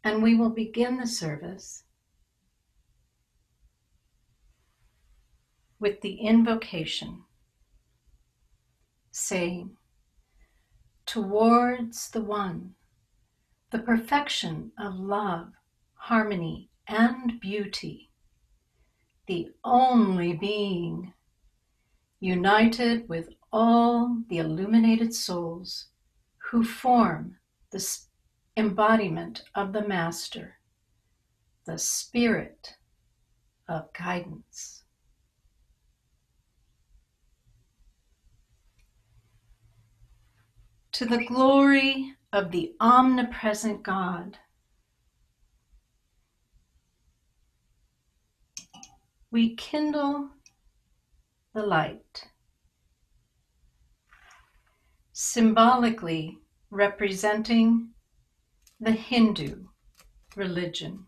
And we will begin the service with the invocation, saying, towards the One, the perfection of love, harmony, and beauty, the only being, united with all the illuminated souls who form the embodiment of the Master, the Spirit of guidance. To the glory of the omnipresent God, we kindle the light, symbolically representing the Hindu religion.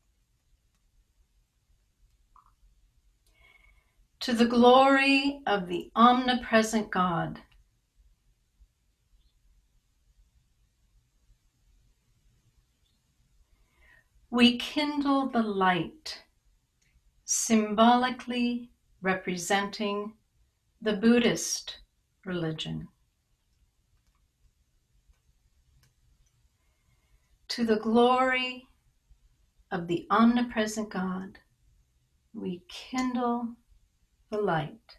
To the glory of the omnipresent God, we kindle the light, symbolically representing the Buddhist religion. To the glory of the omnipresent God, we kindle the light,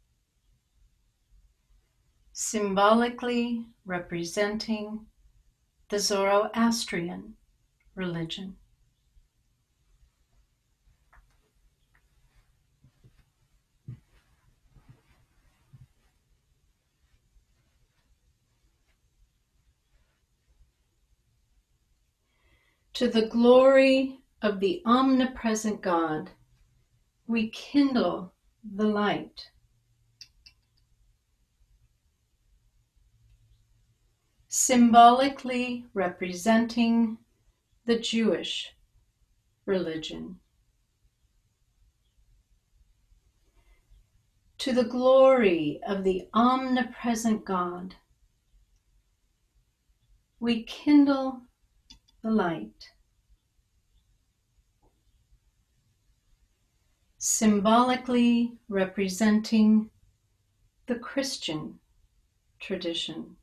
symbolically representing the Zoroastrian religion. To the glory of the omnipresent God, we kindle the light, symbolically representing the Jewish religion. To the glory of the omnipresent God, we kindle the light, symbolically representing the Christian tradition.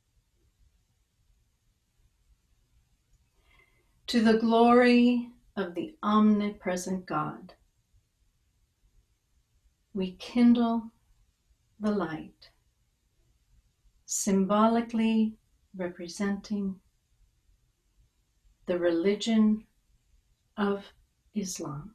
To the glory of the omnipresent God, we kindle the light, symbolically representing the religion of Islam.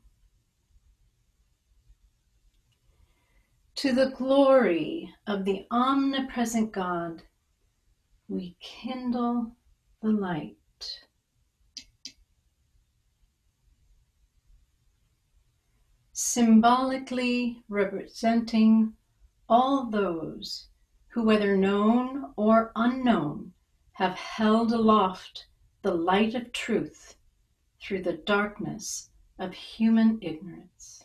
To the glory of the omnipresent God, we kindle the light, symbolically representing all those who, whether known or unknown, have held aloft the light of truth through the darkness of human ignorance.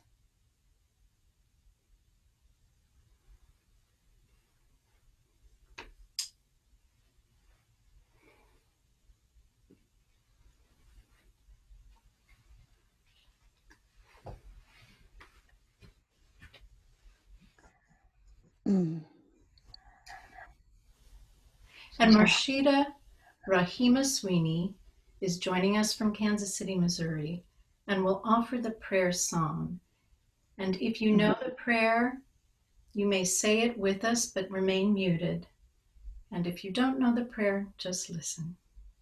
And Marshida Rahima Sweeney is joining us from Kansas City, Missouri, and will offer the prayer song. And if you know the prayer, you may say it with us, but remain muted. And if you don't know the prayer, just listen.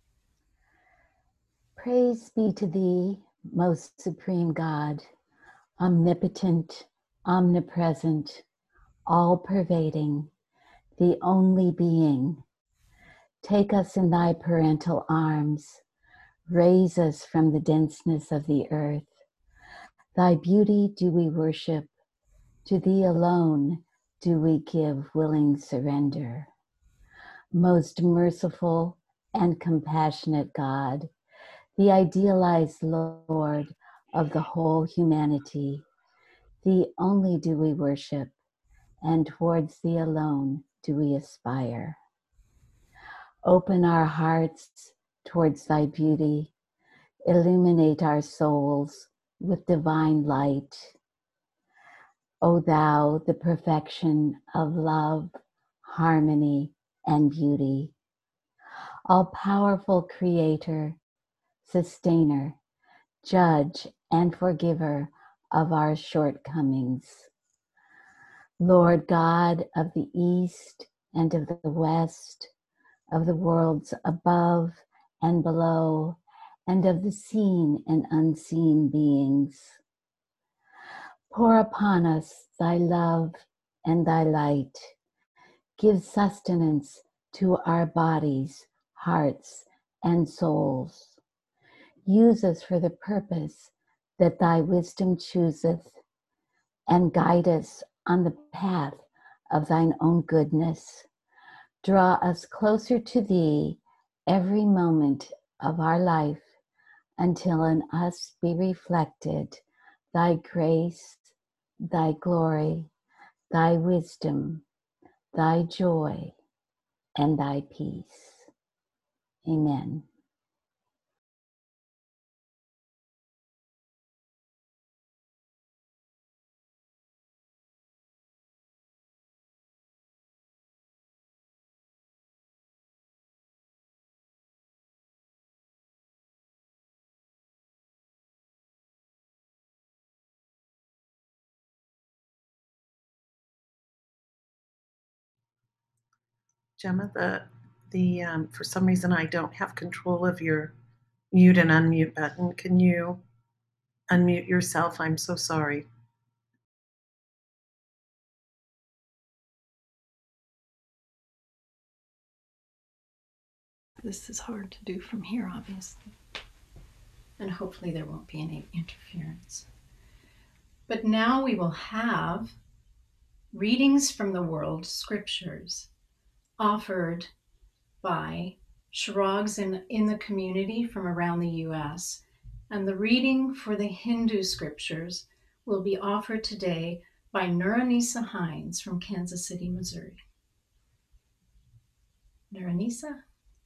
Praise be to thee, most supreme God, omnipotent, omnipresent, all-pervading, the only being. Take us in thy parental arms, raise us from the denseness of the earth. Thy beauty do we worship, to thee alone do we give willing surrender. Most merciful and compassionate God, the idealized Lord of the whole humanity, thee only do we worship, and towards thee alone do we aspire. Open our hearts towards thy beauty, illuminate our souls with divine light. O thou, the perfection of love, harmony, and beauty, all-powerful creator, sustainer, judge, and forgiver of our shortcomings. Lord God of the East and of the West, of the worlds above and below, and of the seen and unseen beings. Pour upon us thy love and thy light. Give sustenance to our bodies, hearts, and souls. Use us for the purpose that thy wisdom chooseth, and guide us on the path of thine own goodness. Draw us closer to thee every moment of our life, until in us be reflected thy grace, thy glory, thy wisdom, thy joy, and thy peace. Amen. Gemma, for some reason I don't have control of your mute and unmute button. Can you unmute yourself? I'm so sorry. This is hard to do from here, obviously. And hopefully there won't be any interference. But now we will have readings from the world scriptures offered by Shirags in the community from around the US. And the reading for the Hindu scriptures will be offered today by Nuranisa Hines from Kansas City, Missouri. Nuranisa?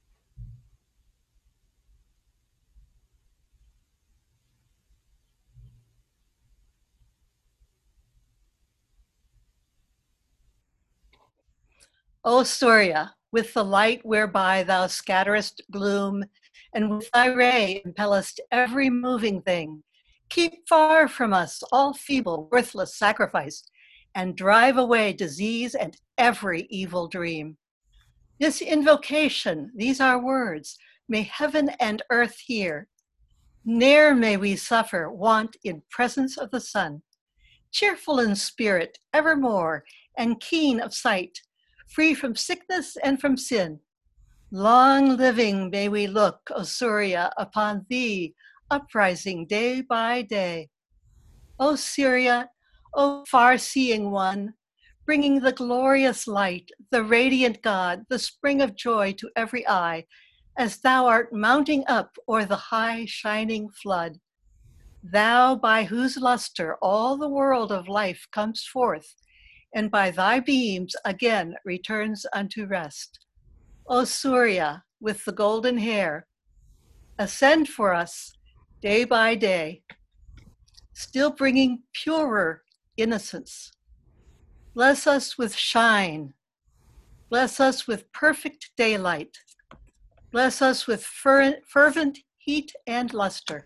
O Surya, with the light whereby thou scatterest gloom, and with thy ray impellest every moving thing, keep far from us all feeble, worthless sacrifice, and drive away disease and every evil dream. This invocation, these are words, may heaven and earth hear. Ne'er may we suffer want in presence of the sun. Cheerful in spirit evermore, and keen of sight, free from sickness and from sin. Long living may we look, O Surya, upon thee, uprising day by day. O Surya, O far-seeing one, bringing the glorious light, the radiant God, the spring of joy to every eye, as thou art mounting up o'er the high shining flood. Thou by whose luster all the world of life comes forth, and by thy beams again returns unto rest. O Surya, with the golden hair, ascend for us day by day, still bringing purer innocence. Bless us with shine. Bless us with perfect daylight. Bless us with fervent heat and luster.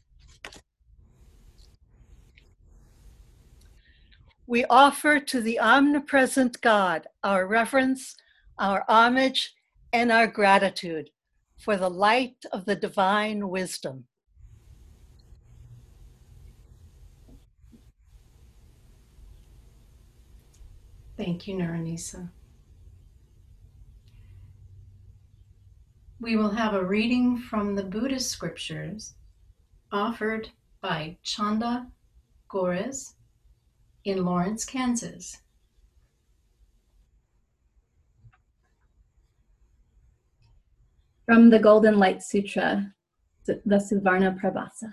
We offer to the omnipresent God our reverence, our homage, and our gratitude for the light of the divine wisdom. Thank you, Nuranisa. We will have a reading from the Buddhist scriptures offered by Chanda Gores in Lawrence, Kansas. From the Golden Light Sutra, the Suvarna Prabhasa.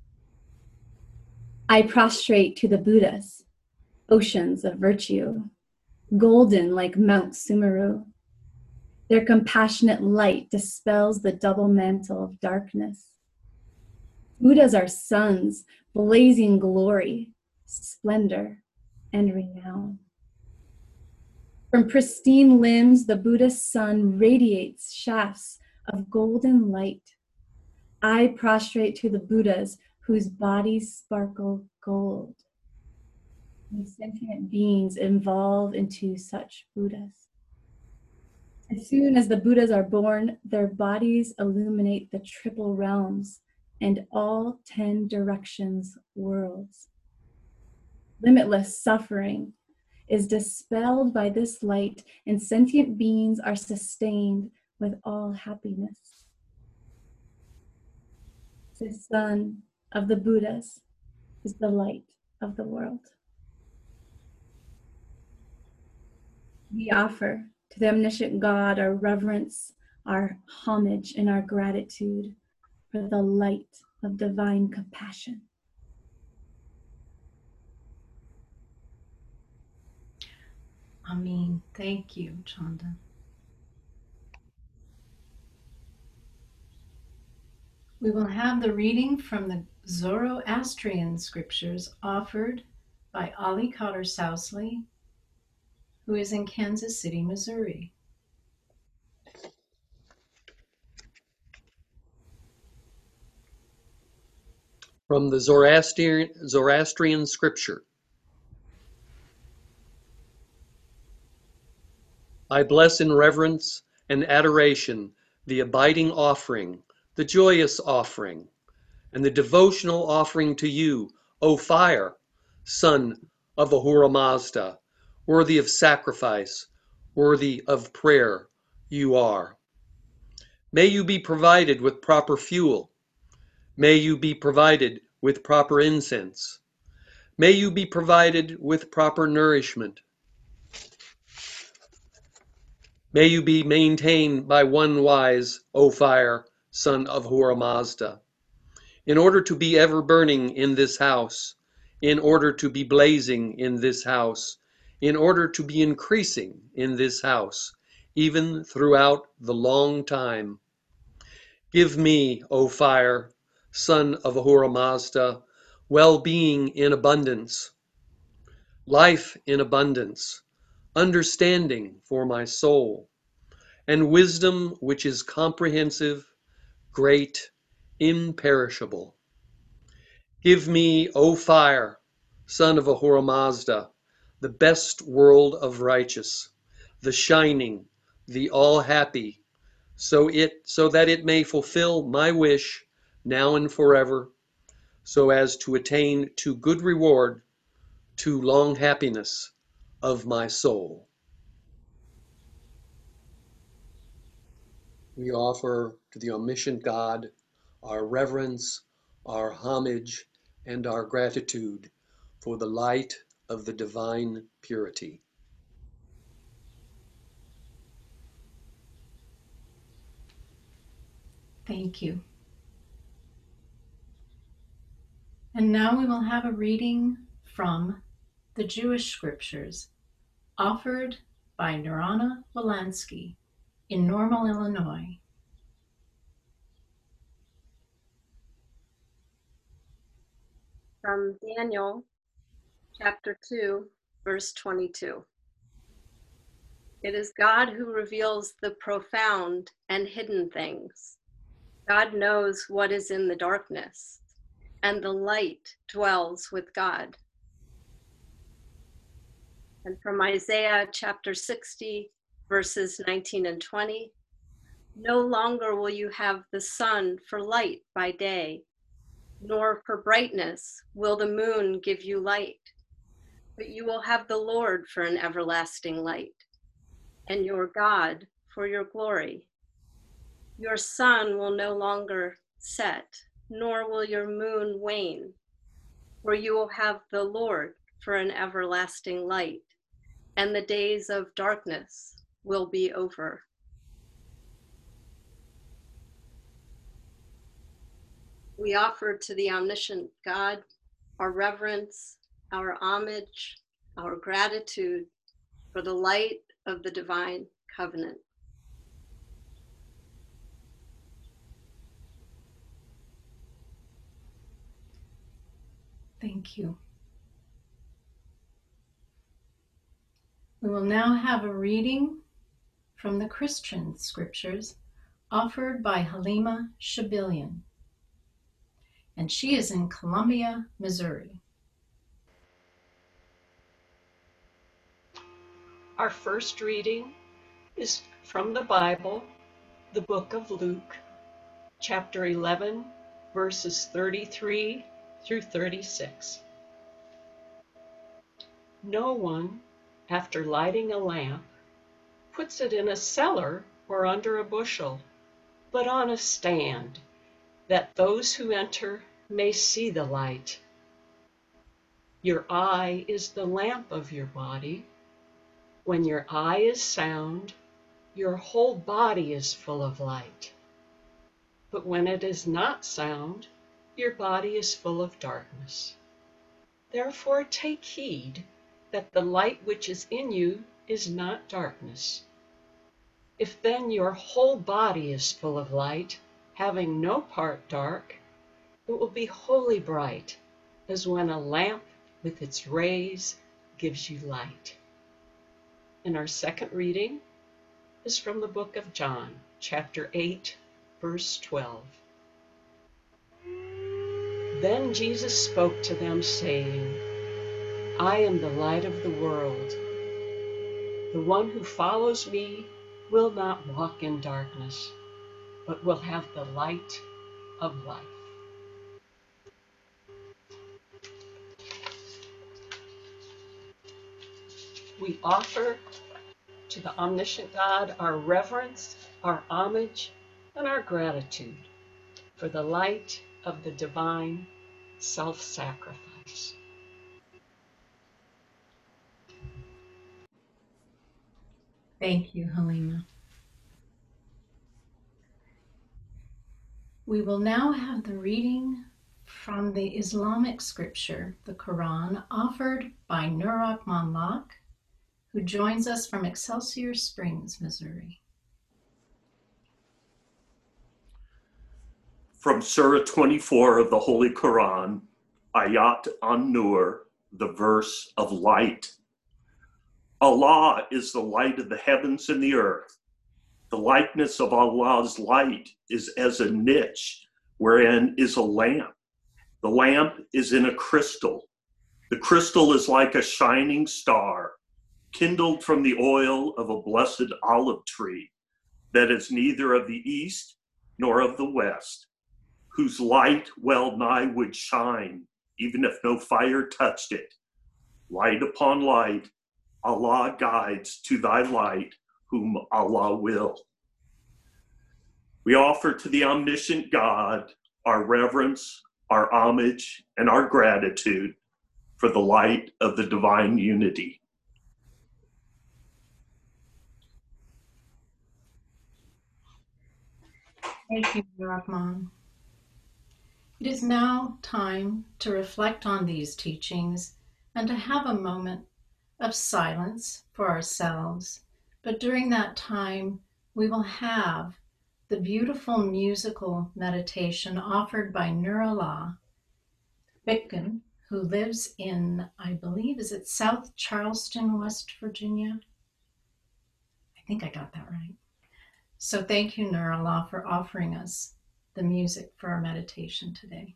I prostrate to the Buddhas, oceans of virtue, golden like Mount Sumeru. Their compassionate light dispels the double mantle of darkness. Buddhas are suns, blazing glory, splendor, and renown. From pristine limbs, the Buddha's sun radiates shafts of golden light. I prostrate to the Buddhas whose bodies sparkle gold. These sentient beings evolve into such Buddhas. As soon as the Buddhas are born, their bodies illuminate the triple realms and all 10 directions worlds. Limitless suffering is dispelled by this light, and sentient beings are sustained with all happiness. The sun of the Buddhas is the light of the world. We offer to the omniscient God our reverence, our homage, and our gratitude for the light of divine compassion. Amen. Thank you, Chanda. We will have the reading from the Zoroastrian scriptures offered by Ali Cotter Sousley, who is in Kansas City, Missouri. From the Zoroastrian scripture. I bless in reverence and adoration the abiding offering, the joyous offering, and the devotional offering to you, O fire, son of Ahura Mazda, worthy of sacrifice, worthy of prayer you are. May you be provided with proper fuel. May you be provided with proper incense. May you be provided with proper nourishment. May you be maintained by one wise, O fire, son of Ahura Mazda, in order to be ever burning in this house, in order to be blazing in this house, in order to be increasing in this house, even throughout the long time. Give me, O fire, son of Ahura Mazda, well-being in abundance, life in abundance, understanding for my soul, and wisdom which is comprehensive, great, imperishable. Give me, O fire, son of Ahura Mazda, the best world of righteous, the shining, the all-happy, so that it may fulfill my wish now and forever, so as to attain to good reward, to long happiness of my soul. We offer to the omniscient God our reverence, our homage, and our gratitude for the light of the divine purity. Thank you. And now we will have a reading from the Jewish scriptures offered by Narana Wolansky in Normal, Illinois. From Daniel chapter 2, verse 22. It is God who reveals the profound and hidden things. God knows what is in the darkness, and the light dwells with God. And from Isaiah chapter 60, verses 19 and 20. No longer will you have the sun for light by day, nor for brightness will the moon give you light, but you will have the Lord for an everlasting light, and your God for your glory. Your sun will no longer set, nor will your moon wane, for you will have the Lord for an everlasting light, and the days of darkness will be over. We offer to the omniscient God our reverence, our homage, our gratitude for the light of the divine covenant. Thank you. We will now have a reading from the Christian scriptures offered by Halima Shabilian, and she is in Columbia, Missouri. Our first reading is from the Bible, the book of Luke, chapter 11, verses 33 through 36. No one, after lighting a lamp, puts it in a cellar or under a bushel, but on a stand, that those who enter may see the light. Your eye is the lamp of your body. When your eye is sound, your whole body is full of light. But when it is not sound, your body is full of darkness. Therefore take heed that the light which is in you is not darkness. If then your whole body is full of light, having no part dark, it will be wholly bright, as when a lamp with its rays gives you light. And our second reading is from the book of John, chapter 8, verse 12. Then Jesus spoke to them, saying, I am the light of the world. The one who follows me will not walk in darkness, but will have the light of life. We offer to the omniscient God our reverence, our homage, and our gratitude for the light of the divine self-sacrifice. Thank you, Halima. We will now have the reading from the Islamic scripture, the Quran, offered by Nur Rahman Locke, who joins us from Excelsior Springs, Missouri. From Surah 24 of the Holy Quran, Ayat an-Nur, the verse of light. Allah is the light of the heavens and the earth. The likeness of Allah's light is as a niche wherein is a lamp. The lamp is in a crystal. The crystal is like a shining star, kindled from the oil of a blessed olive tree, that is neither of the east nor of the west, whose light well nigh would shine, even if no fire touched it. Light upon light, Allah guides to thy light whom Allah will. We offer to the omniscient God our reverence, our homage, and our gratitude for the light of the divine unity. Thank you, Rahman. It is now time to reflect on these teachings and to have a moment of silence for ourselves. But during that time, we will have the beautiful musical meditation offered by Nurullah Bitkin, who lives in, I believe, is it South Charleston, West Virginia? I think I got that right. So thank you, Nurullah, for offering us the music for our meditation today.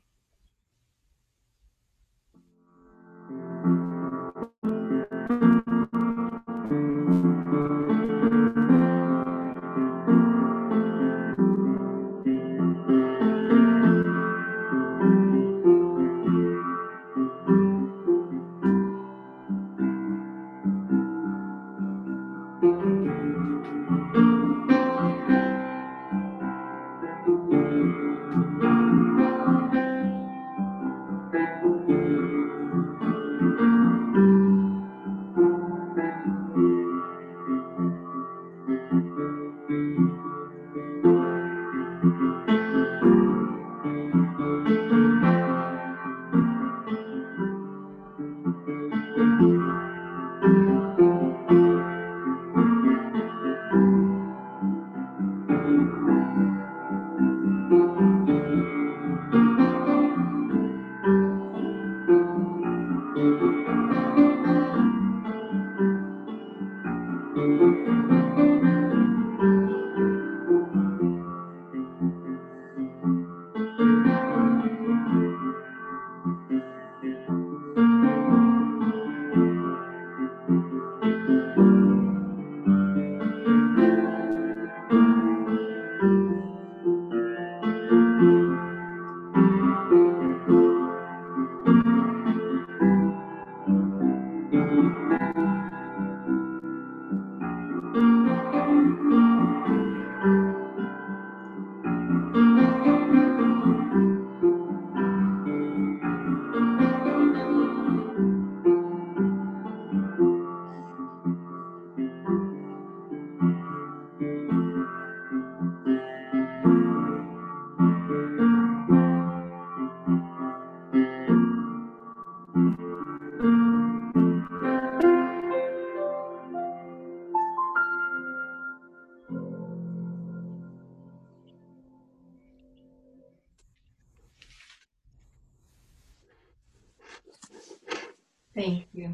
Thank you.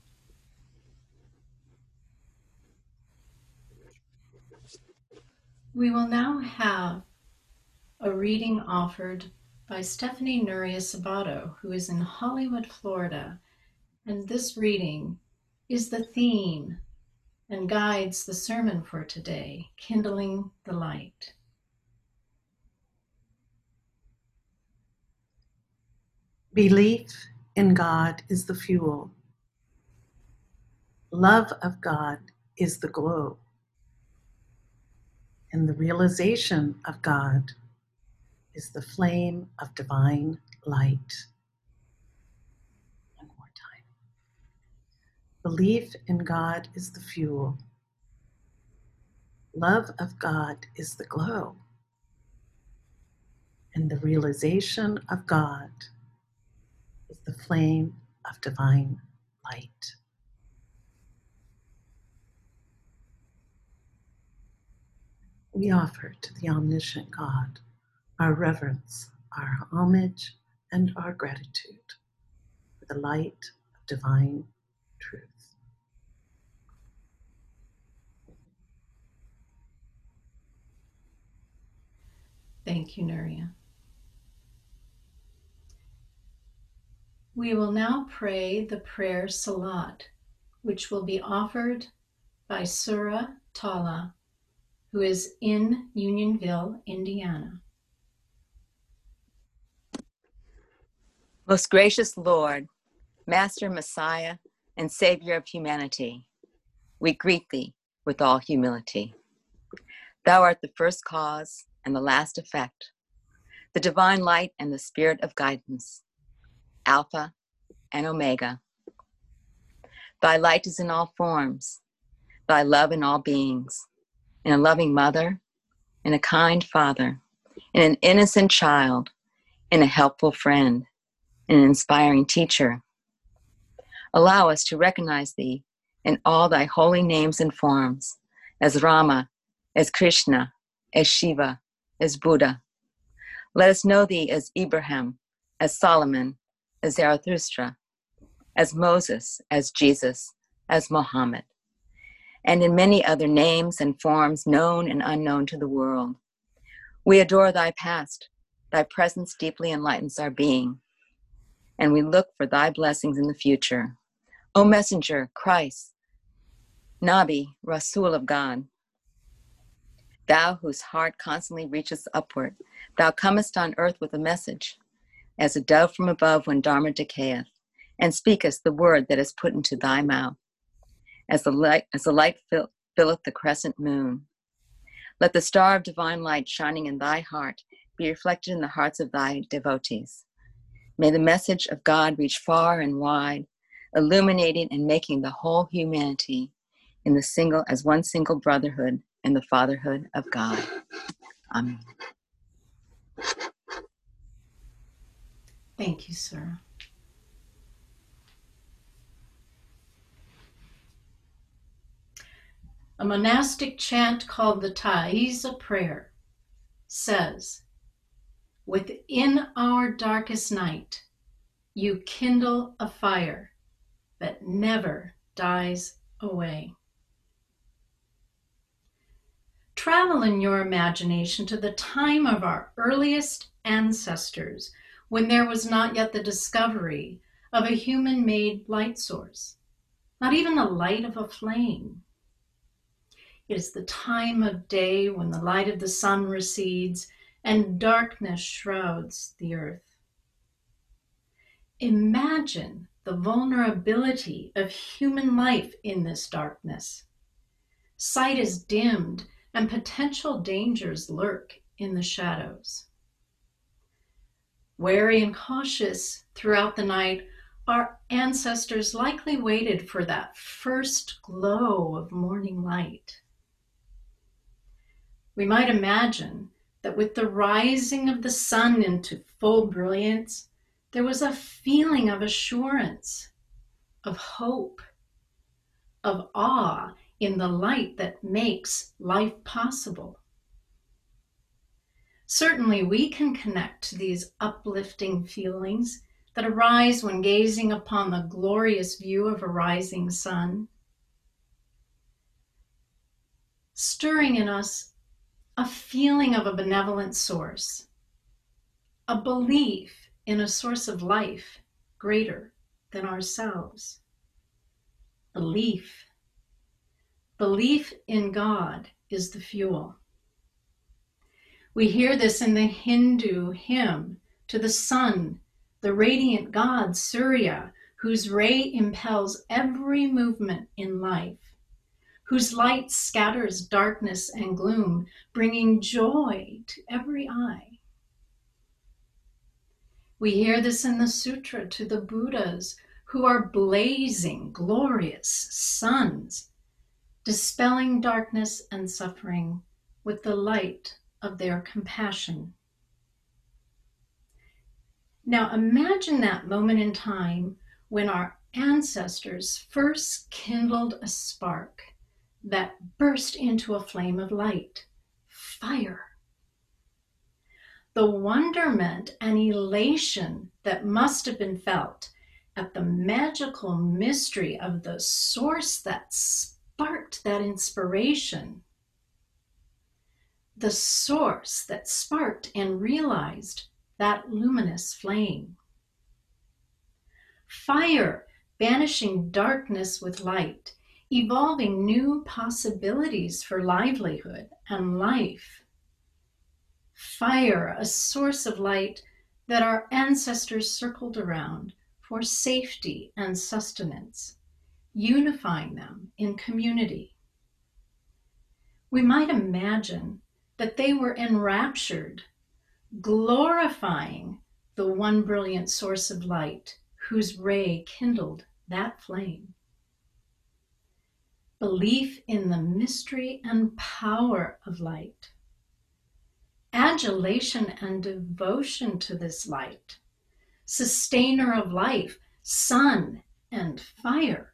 We will now have a reading offered by Stephanie Nuria Sabato, who is in Hollywood, Florida. And this reading is the theme and guides the sermon for today, Kindling the Light. Belief in God is the fuel. Love of God is the glow. And the realization of God is the flame of divine light. One more time. Belief in God is the fuel. Love of God is the glow. And the realization of God is the flame of divine light. We offer to the omniscient God our reverence, our homage, and our gratitude for the light of divine truth. Thank you, Nuria. We will now pray the prayer Salat, which will be offered by Surah Tala, who is in Unionville, Indiana. Most gracious Lord, Master, Messiah, and Savior of humanity, we greet thee with all humility. Thou art the first cause and the last effect, the divine light and the spirit of guidance, Alpha and Omega. Thy light is in all forms, thy love in all beings, in a loving mother, in a kind father, in an innocent child, in a helpful friend, in an inspiring teacher. Allow us to recognize thee in all thy holy names and forms, as Rama, as Krishna, as Shiva, as Buddha. Let us know thee as Abraham, as Solomon, as Zarathustra, as Moses, as Jesus, as Mohammed, and in many other names and forms known and unknown to the world. We adore thy past, thy presence deeply enlightens our being, and we look for thy blessings in the future. O Messenger, Christ, Nabi, Rasul of God, thou whose heart constantly reaches upward, thou comest on earth with a message, as a dove from above when Dharma decayeth, and speakest the word that is put into thy mouth, as the light filleth the crescent moon. Let the star of divine light shining in thy heart be reflected in the hearts of thy devotees. May the message of God reach far and wide, illuminating and making the whole humanity as one single brotherhood in the fatherhood of God. Amen. Thank you, sir. A monastic chant called the Taiza prayer says, "Within our darkest night, you kindle a fire that never dies away." Travel in your imagination to the time of our earliest ancestors, when there was not yet the discovery of a human-made light source, not even the light of a flame. It is the time of day when the light of the sun recedes and darkness shrouds the earth. Imagine the vulnerability of human life in this darkness. Sight is dimmed and potential dangers lurk in the shadows. Wary and cautious throughout the night, our ancestors likely waited for that first glow of morning light. We might imagine that with the rising of the sun into full brilliance, there was a feeling of assurance, of hope, of awe in the light that makes life possible. Certainly, we can connect to these uplifting feelings that arise when gazing upon the glorious view of a rising sun, stirring in us a feeling of a benevolent source, a belief in a source of life greater than ourselves. Belief in God is the fuel. We hear this in the Hindu hymn to the sun, the radiant god Surya, whose ray impels every movement in life, whose light scatters darkness and gloom, bringing joy to every eye. We hear this in the sutra to the Buddhas, who are blazing, glorious suns, dispelling darkness and suffering with the light of their compassion. Now imagine that moment in time when our ancestors first kindled a spark that burst into a flame of light, fire. The wonderment and elation that must have been felt at the magical mystery of the source that sparked that inspiration, the source that sparked and realized that luminous flame. Fire banishing darkness with light, evolving new possibilities for livelihood and life. Fire, a source of light that our ancestors circled around for safety and sustenance, unifying them in community. We might imagine that they were enraptured, glorifying the one brilliant source of light whose ray kindled that flame. Belief in the mystery and power of light. Adulation and devotion to this light, sustainer of life, sun and fire.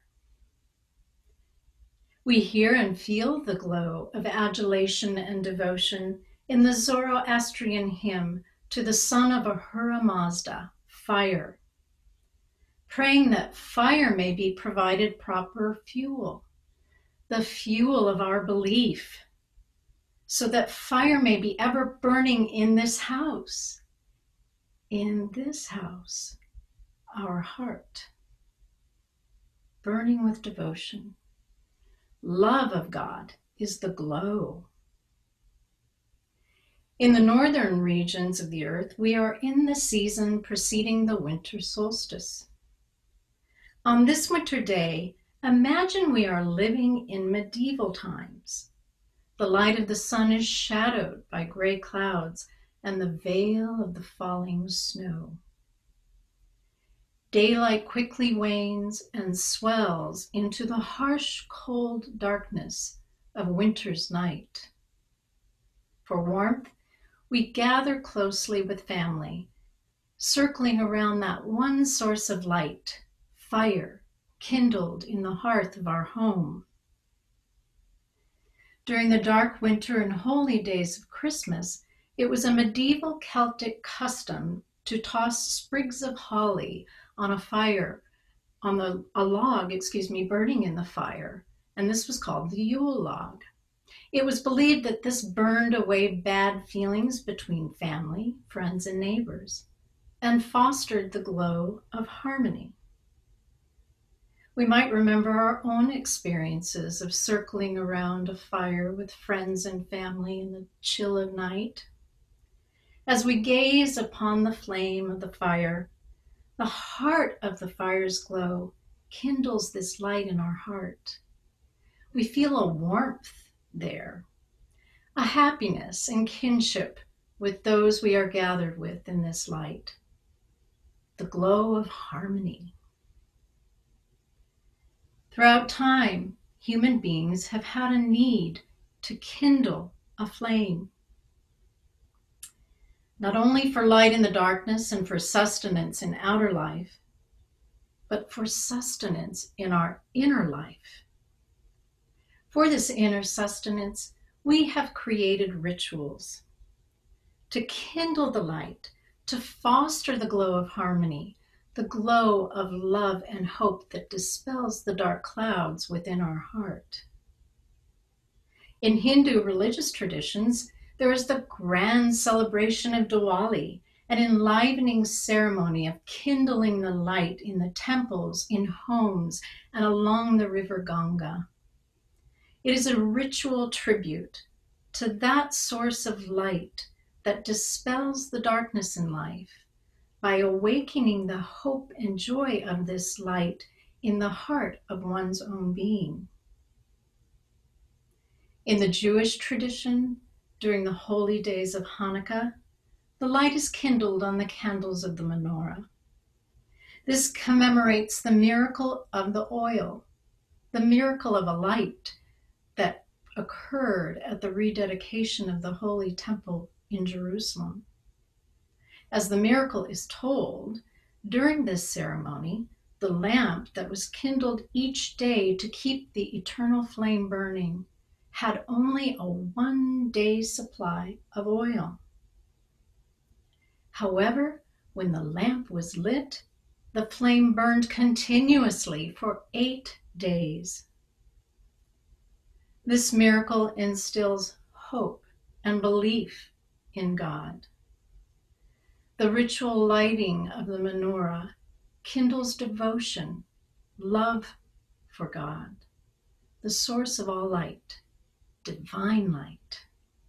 We hear and feel the glow of adulation and devotion in the Zoroastrian hymn to the son of Ahura Mazda, fire, praying that fire may be provided proper fuel, the fuel of our belief, so that fire may be ever burning in this house, our heart, burning with devotion. Love of God is the glow. In the northern regions of the earth, we are in the season preceding the winter solstice. On this winter day, imagine we are living in medieval times. The light of the sun is shadowed by gray clouds and the veil of the falling snow. Daylight quickly wanes and swells into the harsh, cold darkness of winter's night. For warmth, we gather closely with family, circling around that one source of light, fire, kindled in the hearth of our home. During the dark winter and holy days of Christmas, it was a medieval Celtic custom to toss sprigs of holly on a log burning in the fire, and this was called the Yule log. It was believed that this burned away bad feelings between family, friends, and neighbors, and fostered the glow of harmony. We might remember our own experiences of circling around a fire with friends and family in the chill of night. As we gaze upon the flame of the fire, the heart of the fire's glow kindles this light in our heart. We feel a warmth there, a happiness and kinship with those we are gathered with in this light, the glow of harmony. Throughout time, human beings have had a need to kindle a flame, not only for light in the darkness and for sustenance in outer life, but for sustenance in our inner life. For this inner sustenance, we have created rituals to kindle the light, to foster the glow of harmony, the glow of love and hope that dispels the dark clouds within our heart. In Hindu religious traditions, there is the grand celebration of Diwali, an enlivening ceremony of kindling the light in the temples, in homes, and along the river Ganga. It is a ritual tribute to that source of light that dispels the darkness in life by awakening the hope and joy of this light in the heart of one's own being. In the Jewish tradition, during the holy days of Hanukkah, the light is kindled on the candles of the menorah. This commemorates the miracle of the oil, the miracle of a light that occurred at the rededication of the Holy Temple in Jerusalem. As the miracle is told, during this ceremony, the lamp that was kindled each day to keep the eternal flame burning had only a 1-day supply of oil. However, when the lamp was lit, the flame burned continuously for 8 days. This miracle instills hope and belief in God. The ritual lighting of the menorah kindles devotion, love for God, the source of all light, divine light.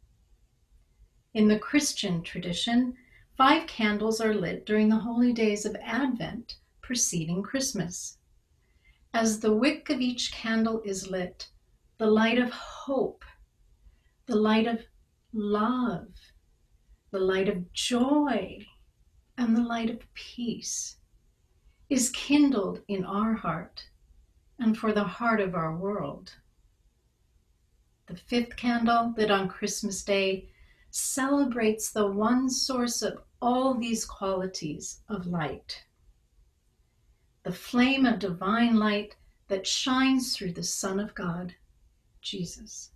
In the Christian tradition, 5 candles are lit during the holy days of Advent preceding Christmas. As the wick of each candle is lit, the light of hope, the light of love, the light of joy, and the light of peace is kindled in our heart and for the heart of our world. The 5th candle, lit on Christmas Day, celebrates the one source of all these qualities of light, the flame of divine light that shines through the Son of God, Jesus.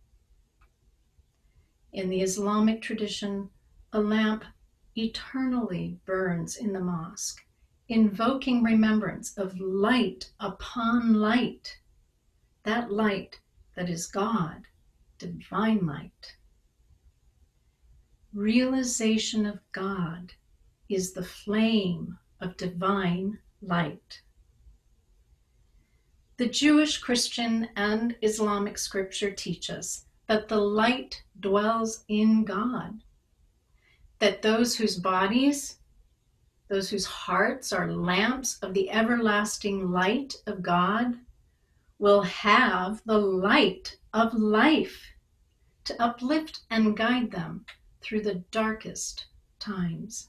In the Islamic tradition, a lamp eternally burns in the mosque, invoking remembrance of light upon light, that light that is God, divine light. Realization of God is the flame of divine light. The Jewish, Christian, and Islamic scripture teach us that the light dwells in God, that those whose bodies, those whose hearts are lamps of the everlasting light of God, will have the light of life to uplift and guide them through the darkest times.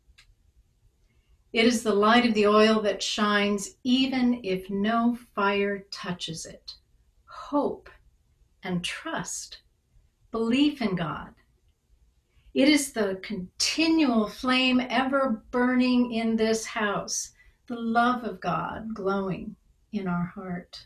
It is the light of the oil that shines even if no fire touches it. Hope and trust, belief in God. It is the continual flame ever burning in this house, the love of God glowing in our heart.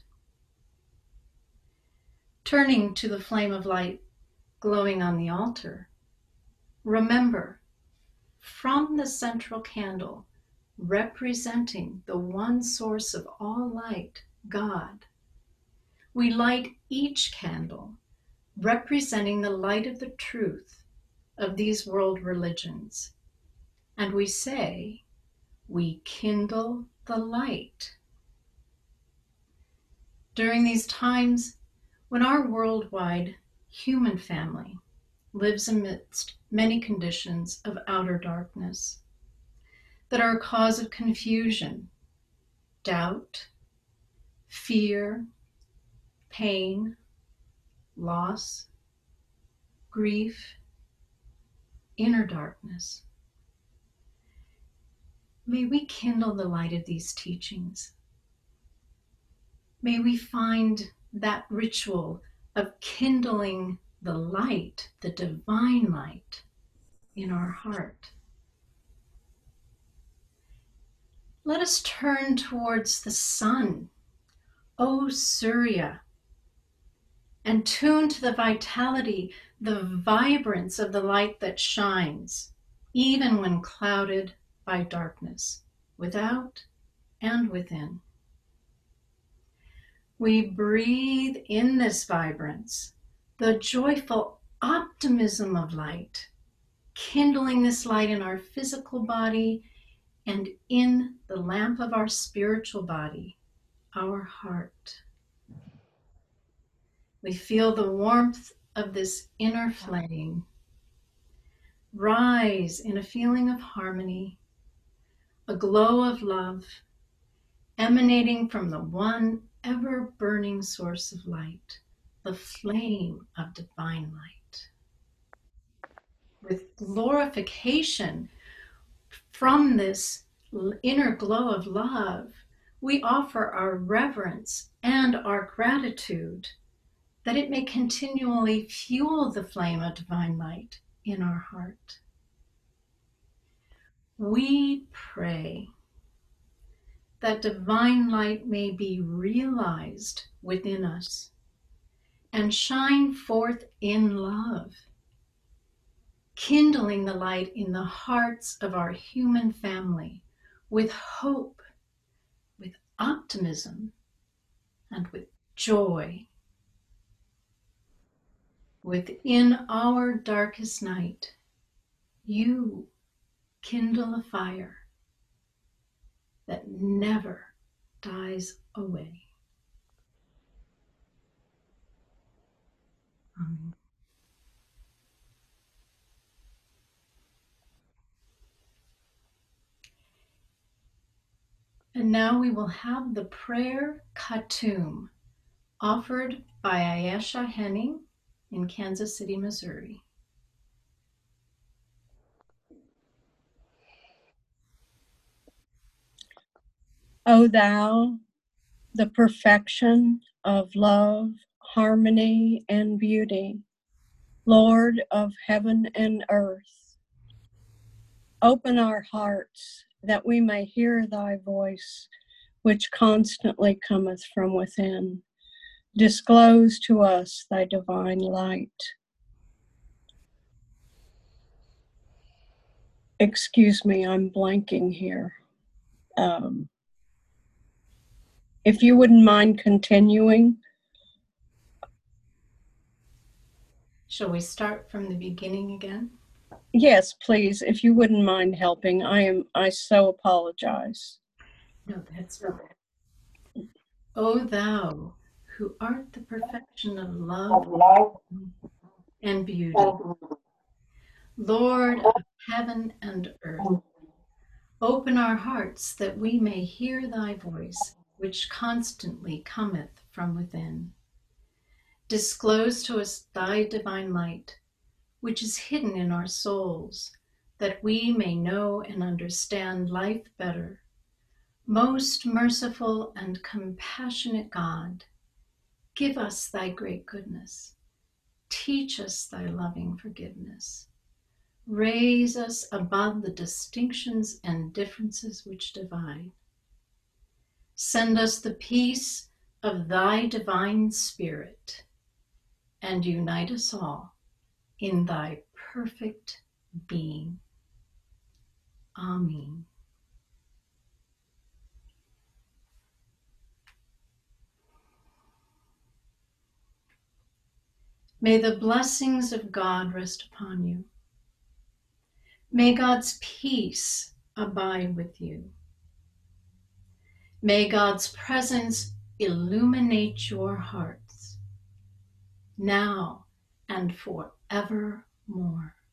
Turning to the flame of light glowing on the altar, remember, from the central candle, representing the one source of all light, God, we light each candle representing the light of the truth of these world religions. And we say, we kindle the light. During these times when our worldwide human family lives amidst many conditions of outer darkness that are a cause of confusion, doubt, fear, pain, loss, grief, inner darkness. May we kindle the light of these teachings. May we find that ritual of kindling the light, the divine light, in our heart. Let us turn towards the sun, O Surya, and tune to the vitality, the vibrance of the light that shines, even when clouded by darkness. without and within. We breathe in this vibrance, the joyful optimism of light, kindling this light in our physical body and in the lamp of our spiritual body, our heart. We feel the warmth of this inner flame rise in a feeling of harmony, a glow of love, emanating from the one ever-burning source of light, the flame of divine light. With glorification from this inner glow of love, we offer our reverence and our gratitude that it may continually fuel the flame of divine light in our heart. We pray that divine light may be realized within us and shine forth in love, kindling the light in the hearts of our human family with hope, with optimism, and with joy. Within our darkest night, you kindle a fire that never dies away. Amen. And now we will have the prayer Khatum offered by Ayesha Henning in Kansas City, Missouri. O thou, the perfection of love, harmony, and beauty, Lord of heaven and earth, open our hearts that we may hear thy voice, which constantly cometh from within. Disclose to us thy divine light. Excuse me, I'm blanking here. If you wouldn't mind continuing. Shall we start from the beginning again? Yes, please, if you wouldn't mind helping. I so apologize. No, that's fine. O thou, who art the perfection of love and beauty, Lord of heaven and earth, open our hearts that we may hear thy voice, which constantly cometh from within. Disclose to us thy divine light, which is hidden in our souls, that we may know and understand life better. Most merciful and compassionate God, give us thy great goodness. Teach us thy loving forgiveness. Raise us above the distinctions and differences which divide. Send us the peace of thy divine Spirit, and unite us all in thy perfect being. Amen. May the blessings of God rest upon you. May God's peace abide with you. May God's presence illuminate your hearts, now and forevermore.